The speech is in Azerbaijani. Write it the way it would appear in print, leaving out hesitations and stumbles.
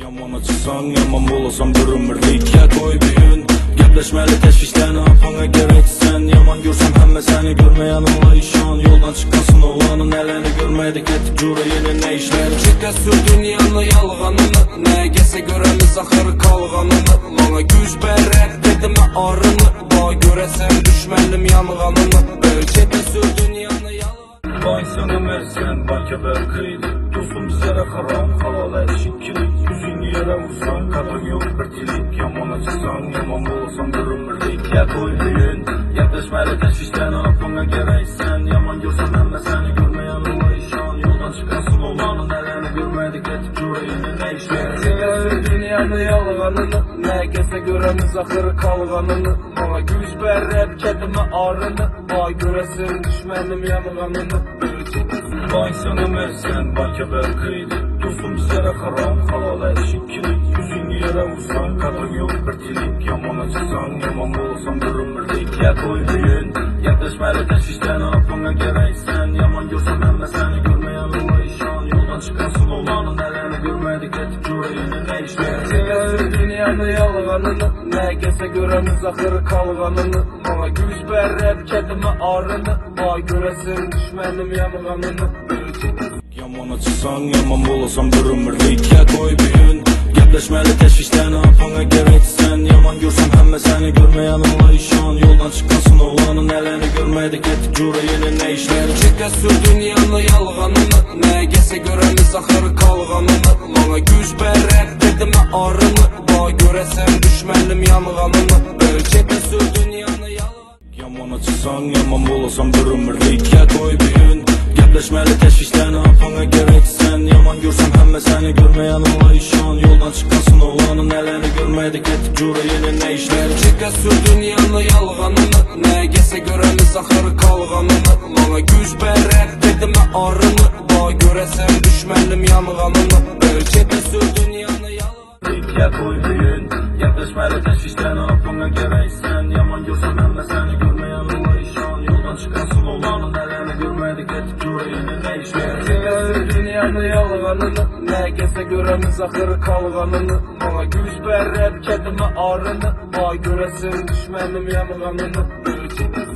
Yamana çıksan, yaman bolasan bir ömürlük ya koy büyün. Gepleşmeli teşvişlerini apana gereksen. Yaman görsem hemme seni görmeyen ola işan. Yoldan çıkansın oğlanın elini görmedik ettik cura yeni ne işler. Çekə sürdün yanına yalğanını, nə gese görəmiz axırı qalğanını. Bana güc bərək dedim arını, vay görəsən düşmənim yanğanını. Çekə sürdün yanına yalğanını. Vay sana mersen, bakya belkıydı. Dostum bizlere haram, halal erşikkilik. Yüzünü yere vursan, kadın yok bir tilik. Yamana çıksan, yaman bolasan bir ömürlük ya koy büyün. Yaklaşmeli teşvişlerini apana gereksen. Yaman görsem hemme seni görmeyen ola işan. Yoldan çıkansın oğlanın elini görmedik ettik cura yeni ne işler. Çekə sürdün yanına yalğanını, nə gese görəmiz axırı qalğanını. Bana güc bərək dedim arını, vay görəsən düşmənim yanğanını. Vay sana mersen, bakya belkıydı. Dostum bizlere haram, halal erşikkilik. Yüzünü yere vursan, kadın yok bir tilik. Yamana çıksan, yaman bolasan bir ömürlük ya koy büyün. Yaklaşmeli teşvişlerini apana gereksen. Yaman görsem hemme seni görmeyen ola işan. Yoldan çıkansın oğlanın elini görmedik ettik cura yeni ne işler. Çekə sürdün yanına yalğanını, nə gese görəmiz axırı qalğanını. Bana güc bərək dedim arını, vay görəsən düşmənim yanğanını. Yamana çıksan, yaman bolasan bir ömürlük ya koy büyün. Gepleşmeli teşvişlerini apana gereksen. Yaman görsem hemme seni görmeyen ola işan. Yoldan çıkansın oğlanın elini görmedik ettik cura yeni ne işler. Çekə sürdün yanına yalğanını, nə gese görəmiz axırı qalğanını. Bana güc bərək dedim arını, vay görəsən düşmənim yanğanını. Çekə sürdün yanına yalğanını. Yamana çıksan, yaman bolasan bir ömürlük ya koy büyün. Gepleşmeli teşvişlerini apana gereksen. Yaman görsem hemme seni görmeyen ola işan. Yoldan çıkansın oğlanın elini görmedik ettik cura yeni ne işler. Çekə sürdün yanına yalğanını, nə gese görəmiz axırı qalğanını. Bana güc bərək dedim arını, vay görəsən düşmənim yanğanını. Çekə sürdün yanına yalğanını. Ya koy büyün. Yaklaşmeli teşvişlerini apana gereksen. Yaman görsem hemme seni görmeyen ola işan. Yoldan çıkansın oğlanın elini görmedik ettik cura yeni ne işler. Çekə sürdün yanına yalğanını, nə gese görəmiz axırı qalğanını. Bana güc bərək dedim arını, vay görəsən düşmənim yanğanını.